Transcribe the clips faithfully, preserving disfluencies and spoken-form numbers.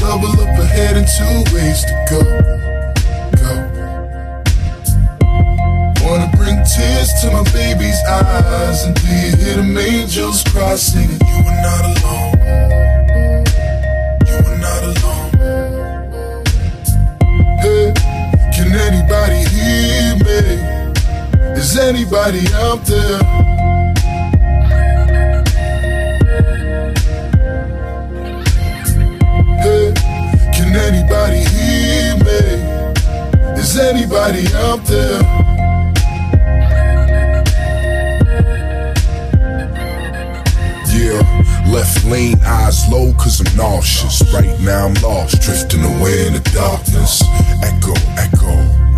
trouble up ahead and two ways to go, go. Wanna bring tears to my baby's eyes, and do you hear them angels cry singing, you are not alone, you are not alone. Hey, can anybody hear me? Is anybody out there? Hey, can anybody hear me? Is anybody out there? Yeah, left lane, eyes low cause I'm nauseous. Right now I'm lost, drifting away in the darkness. Echo, echo,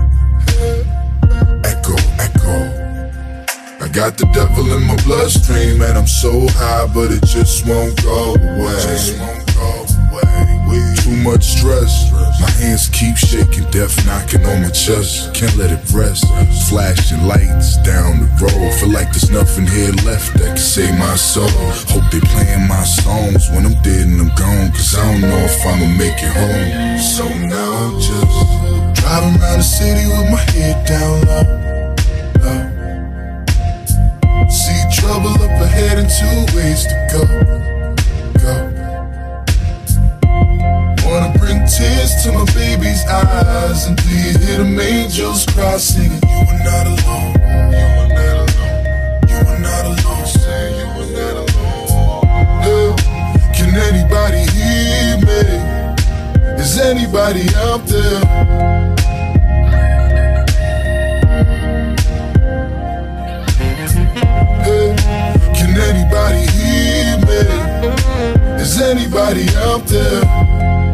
echo, echo. I got the devil in my bloodstream and I'm so high, but it just won't go away. Just won't go away. Too much stress, my hands keep shaking, death knocking on my chest. Can't let it rest. Flashing lights down the road, feel like there's nothing here left that can save my soul. Hope they playing my songs when I'm dead and I'm gone, cause I don't know if I'ma make it home. So now I'm just driving around the city with my head down low, low. See trouble up ahead and two ways to go, go. Wanna bring tears to my baby's eyes, and do you hear them angels cry singing, you are not alone, you are not alone, you are not alone, say you are not alone. Hey, can anybody hear me? Is anybody out there? Hey, can anybody hear me? Is anybody out there?